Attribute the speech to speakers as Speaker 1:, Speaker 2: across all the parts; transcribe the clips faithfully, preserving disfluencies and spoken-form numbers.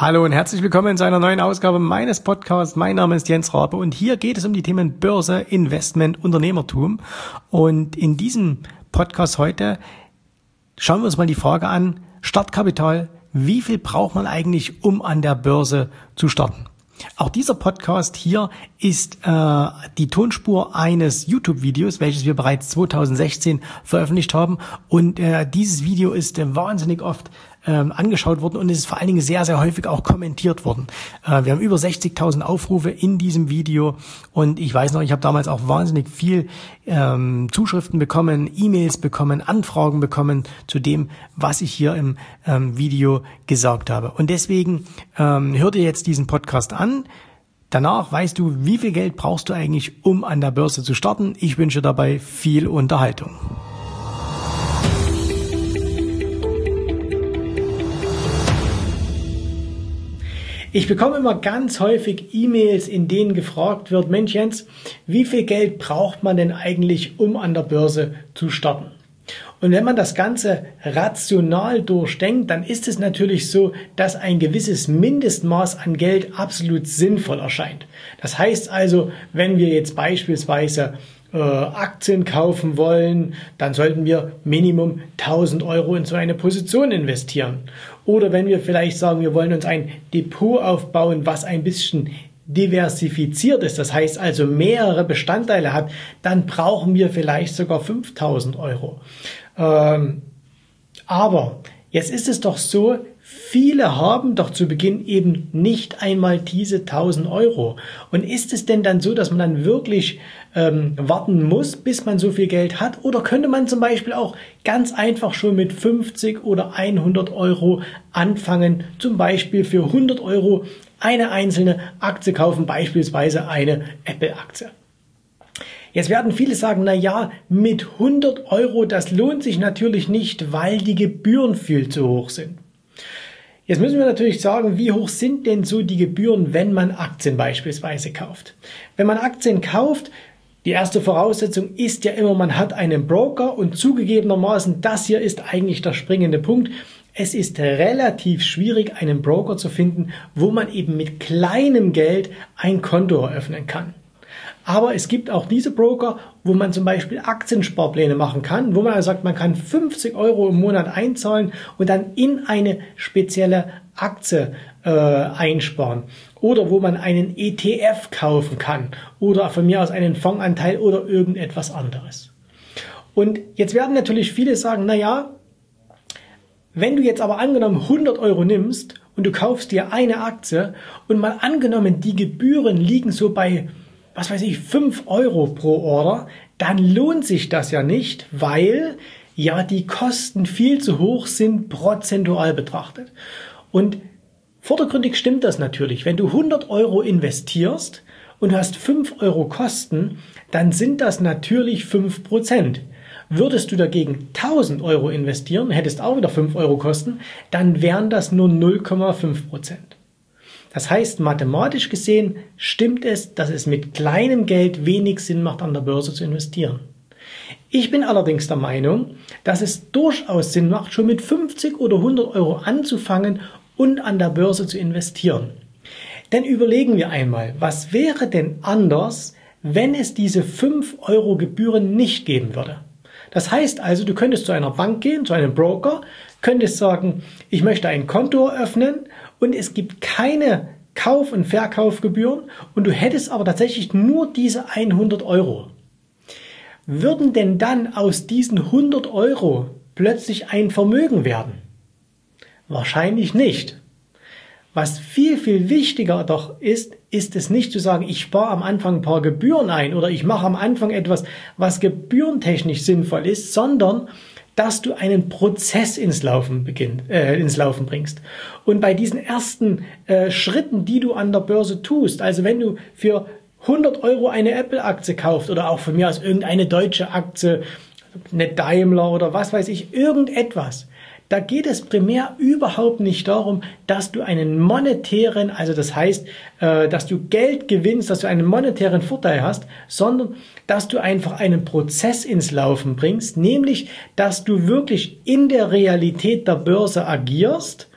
Speaker 1: Hallo und herzlich willkommen zu einer neuen Ausgabe meines Podcasts. Mein Name ist Jens Rabe und hier geht es um die Themen Börse, Investment, Unternehmertum. Und in diesem Podcast heute schauen wir uns mal die Frage an, Startkapital, wie viel braucht man eigentlich, um an der Börse zu starten? Auch dieser Podcast hier ist äh, die Tonspur eines YouTube-Videos, welches wir bereits zweitausendsechzehn veröffentlicht haben. Und äh, dieses Video ist äh, wahnsinnig oft ähm, angeschaut worden und es ist vor allen Dingen sehr, sehr häufig auch kommentiert worden. Äh, wir haben über sechzigtausend Aufrufe in diesem Video und ich weiß noch, ich habe damals auch wahnsinnig viel ähm, Zuschriften bekommen, E-Mails bekommen, Anfragen bekommen zu dem, was ich hier im ähm, Video gesagt habe. Und deswegen ähm, hör dir jetzt diesen Podcast an. Danach weißt du, wie viel Geld brauchst du eigentlich, um an der Börse zu starten. Ich wünsche dabei viel Unterhaltung. Ich bekomme immer ganz häufig E-Mails, in denen gefragt wird, Mensch Jens, wie viel Geld braucht man denn eigentlich, um an der Börse zu starten? Und wenn man das Ganze rational durchdenkt, dann ist es natürlich so, dass ein gewisses Mindestmaß an Geld absolut sinnvoll erscheint. Das heißt also, wenn wir jetzt beispielsweise äh, Aktien kaufen wollen, dann sollten wir Minimum tausend Euro in so eine Position investieren. Oder wenn wir vielleicht sagen, wir wollen uns ein Depot aufbauen, was ein bisschen diversifiziert ist, das heißt also mehrere Bestandteile hat, dann brauchen wir vielleicht sogar fünftausend Euro. Ähm, aber jetzt ist es doch so, viele haben doch zu Beginn eben nicht einmal diese tausend Euro. Und ist es denn dann so, dass man dann wirklich ähm, warten muss, bis man so viel Geld hat? Oder könnte man zum Beispiel auch ganz einfach schon mit fünfzig oder hundert Euro anfangen, zum Beispiel für hundert Euro eine einzelne Aktie kaufen, beispielsweise eine Apple-Aktie? Jetzt werden viele sagen, na ja, mit hundert Euro, das lohnt sich natürlich nicht, weil die Gebühren viel zu hoch sind. Jetzt müssen wir natürlich sagen, wie hoch sind denn so die Gebühren, wenn man Aktien beispielsweise kauft? Wenn man Aktien kauft, die erste Voraussetzung ist ja immer, man hat einen Broker und zugegebenermaßen, das hier ist eigentlich der springende Punkt. Es ist relativ schwierig, einen Broker zu finden, wo man eben mit kleinem Geld ein Konto eröffnen kann. Aber es gibt auch diese Broker, wo man zum Beispiel Aktiensparpläne machen kann, wo man also sagt, man kann fünfzig Euro im Monat einzahlen und dann in eine spezielle Aktie äh, einsparen. Oder wo man einen E T F kaufen kann oder von mir aus einen Fondsanteil oder irgendetwas anderes. Und jetzt werden natürlich viele sagen, na ja, wenn du jetzt aber angenommen hundert Euro nimmst und du kaufst dir eine Aktie und mal angenommen, die Gebühren liegen so bei, was weiß ich, fünf Euro pro Order, dann lohnt sich das ja nicht, weil ja die Kosten viel zu hoch sind, prozentual betrachtet. Und vordergründig stimmt das natürlich. Wenn du hundert Euro investierst und du hast fünf Euro Kosten, dann sind das natürlich fünf Prozent. Würdest du dagegen tausend Euro investieren, hättest auch wieder fünf Euro Kosten, dann wären das nur null Komma fünf Prozent. Das heißt, mathematisch gesehen stimmt es, dass es mit kleinem Geld wenig Sinn macht, an der Börse zu investieren. Ich bin allerdings der Meinung, dass es durchaus Sinn macht, schon mit fünfzig oder hundert Euro anzufangen und an der Börse zu investieren. Denn überlegen wir einmal, was wäre denn anders, wenn es diese fünf Euro Gebühren nicht geben würde? Das heißt also, du könntest zu einer Bank gehen, zu einem Broker, könntest sagen, ich möchte ein Konto eröffnen und es gibt keine Kauf- und Verkaufgebühren und du hättest aber tatsächlich nur diese hundert Euro. Würden denn dann aus diesen hundert Euro plötzlich ein Vermögen werden? Wahrscheinlich nicht. Was viel, viel wichtiger doch ist, ist es nicht zu sagen, ich spare am Anfang ein paar Gebühren ein oder ich mache am Anfang etwas, was gebührentechnisch sinnvoll ist, sondern dass du einen Prozess ins Laufen beginnt, äh, ins Laufen bringst. Und bei diesen ersten äh, Schritten, die du an der Börse tust, also wenn du für hundert Euro eine Apple-Aktie kaufst oder auch von mir aus irgendeine deutsche Aktie, eine Daimler oder was weiß ich, irgendetwas, da geht es primär überhaupt nicht darum, dass du einen monetären, also das heißt, äh, dass du Geld gewinnst, dass du einen monetären Vorteil hast, sondern dass du einfach einen Prozess ins Laufen bringst, nämlich, dass du wirklich in der Realität der Börse agierst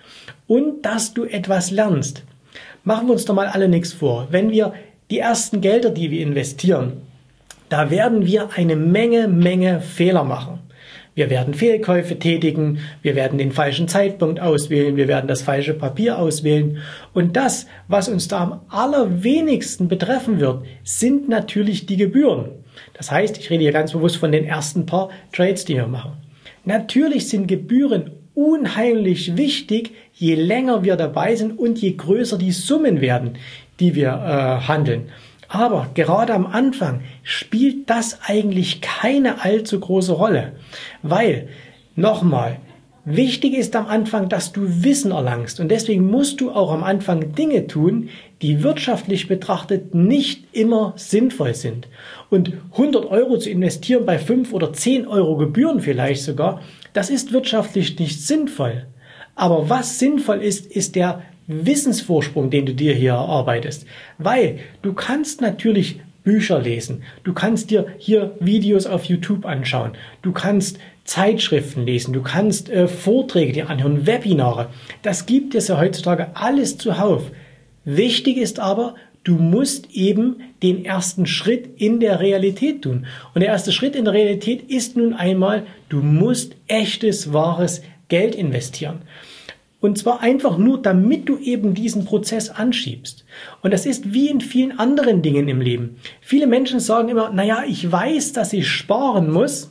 Speaker 1: und dass du etwas lernst. Machen wir uns doch mal alle nichts vor. Wenn wir die ersten Gelder, die wir investieren, da werden wir eine Menge, Menge Fehler machen. Wir werden Fehlkäufe tätigen, wir werden den falschen Zeitpunkt auswählen, wir werden das falsche Papier auswählen. Und das, was uns da am allerwenigsten betreffen wird, sind natürlich die Gebühren. Das heißt, ich rede hier ganz bewusst von den ersten paar Trades, die wir machen. Natürlich sind Gebühren unheimlich wichtig, je länger wir dabei sind und je größer die Summen werden, die wir äh, handeln. Aber gerade am Anfang spielt das eigentlich keine allzu große Rolle, weil, nochmal, wichtig ist am Anfang, dass du Wissen erlangst und deswegen musst du auch am Anfang Dinge tun, die wirtschaftlich betrachtet nicht immer sinnvoll sind. Und hundert Euro zu investieren bei fünf oder zehn Euro Gebühren vielleicht sogar, das ist wirtschaftlich nicht sinnvoll. Aber was sinnvoll ist, ist der Wissensvorsprung, den du dir hier erarbeitest. Weil du kannst natürlich Bücher lesen, du kannst dir hier Videos auf YouTube anschauen, du kannst Zeitschriften lesen, du kannst äh, Vorträge dir anhören, Webinare. Das gibt es ja heutzutage alles zuhauf. Wichtig ist aber, du musst eben den ersten Schritt in der Realität tun. Und der erste Schritt in der Realität ist nun einmal, du musst echtes, wahres Geld investieren. Und zwar einfach nur, damit du eben diesen Prozess anschiebst. Und das ist wie in vielen anderen Dingen im Leben. Viele Menschen sagen immer, naja, ich weiß, dass ich sparen muss,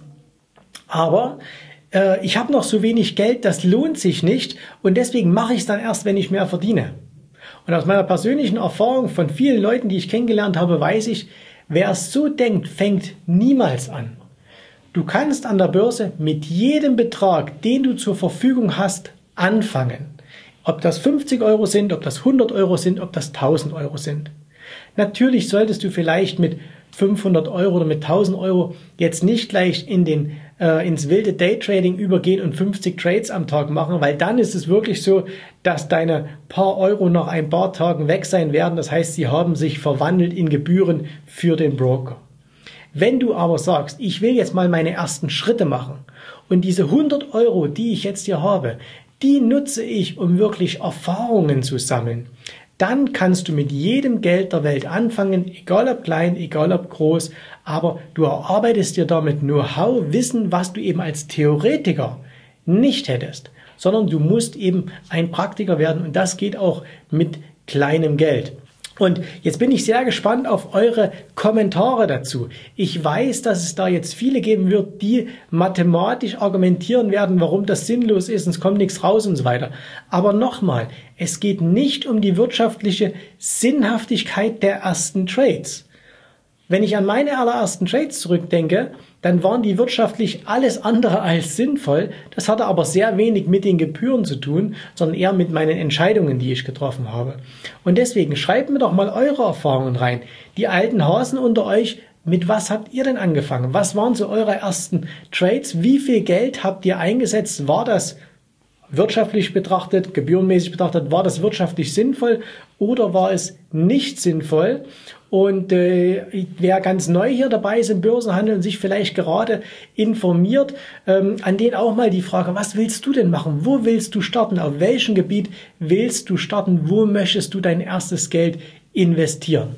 Speaker 1: aber äh, ich habe noch so wenig Geld, das lohnt sich nicht und deswegen mache ich es dann erst, wenn ich mehr verdiene. Und aus meiner persönlichen Erfahrung von vielen Leuten, die ich kennengelernt habe, weiß ich, wer es so denkt, fängt niemals an. Du kannst an der Börse mit jedem Betrag, den du zur Verfügung hast, anfangen. Ob das fünfzig Euro sind, ob das hundert Euro sind, ob das tausend Euro sind. Natürlich solltest du vielleicht mit fünfhundert Euro oder mit tausend Euro jetzt nicht gleich in den, äh, ins wilde Daytrading übergehen und fünfzig Trades am Tag machen, weil dann ist es wirklich so, dass deine paar Euro nach ein paar Tagen weg sein werden. Das heißt, sie haben sich verwandelt in Gebühren für den Broker. Wenn du aber sagst, ich will jetzt mal meine ersten Schritte machen und diese hundert Euro, die ich jetzt hier habe, die nutze ich, um wirklich Erfahrungen zu sammeln, dann kannst du mit jedem Geld der Welt anfangen, egal ob klein, egal ob groß, aber du erarbeitest dir damit Know-how, Wissen, was du eben als Theoretiker nicht hättest, sondern du musst eben ein Praktiker werden und das geht auch mit kleinem Geld. Und jetzt bin ich sehr gespannt auf eure Kommentare dazu. Ich weiß, dass es da jetzt viele geben wird, die mathematisch argumentieren werden, warum das sinnlos ist und es kommt nichts raus und so weiter. Aber nochmal, es geht nicht um die wirtschaftliche Sinnhaftigkeit der ersten Trades. Wenn ich an meine allerersten Trades zurückdenke, dann waren die wirtschaftlich alles andere als sinnvoll. Das hatte aber sehr wenig mit den Gebühren zu tun, sondern eher mit meinen Entscheidungen, die ich getroffen habe. Und deswegen schreibt mir doch mal eure Erfahrungen rein. Die alten Hasen unter euch, mit was habt ihr denn angefangen? Was waren so eure ersten Trades? Wie viel Geld habt ihr eingesetzt? War das wirtschaftlich betrachtet, gebührenmäßig betrachtet, war das wirtschaftlich sinnvoll oder war es nicht sinnvoll? Und äh, wer ganz neu hier dabei ist im Börsenhandel und sich vielleicht gerade informiert, ähm, an den auch mal die Frage, was willst du denn machen? Wo willst du starten? Auf welchem Gebiet willst du starten? Wo möchtest du dein erstes Geld investieren?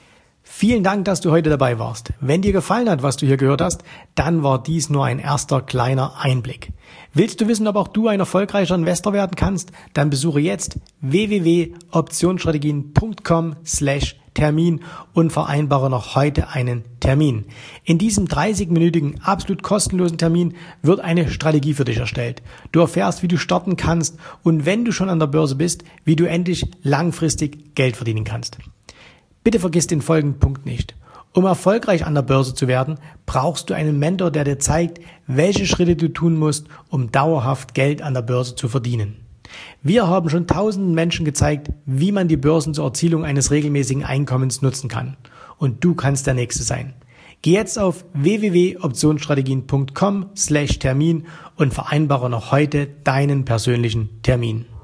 Speaker 1: Vielen Dank, dass du heute dabei warst. Wenn dir gefallen hat, was du hier gehört hast, dann war dies nur ein erster kleiner Einblick. Willst du wissen, ob auch du ein erfolgreicher Investor werden kannst? Dann besuche jetzt w w w punkt optionsstrategien punkt com slash Termin und vereinbare noch heute einen Termin. In diesem dreißig-minütigen, absolut kostenlosen Termin wird eine Strategie für dich erstellt. Du erfährst, wie du starten kannst und wenn du schon an der Börse bist, wie du endlich langfristig Geld verdienen kannst. Bitte vergiss den folgenden Punkt nicht. Um erfolgreich an der Börse zu werden, brauchst du einen Mentor, der dir zeigt, welche Schritte du tun musst, um dauerhaft Geld an der Börse zu verdienen. Wir haben schon tausenden Menschen gezeigt, wie man die Börsen zur Erzielung eines regelmäßigen Einkommens nutzen kann. Und du kannst der Nächste sein. Geh jetzt auf w w w punkt optionsstrategien punkt com slash Termin und vereinbare noch heute deinen persönlichen Termin.